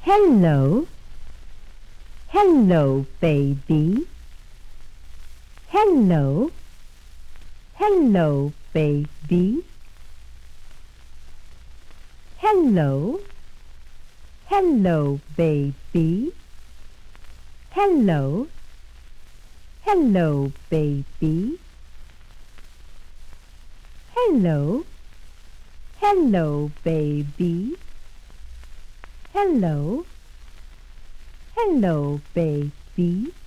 Hello, hello, baby. Hello, hello, baby. Hello, hello, baby. Hello, hello, baby. Hello, hello, baby. Hello, hello, baby.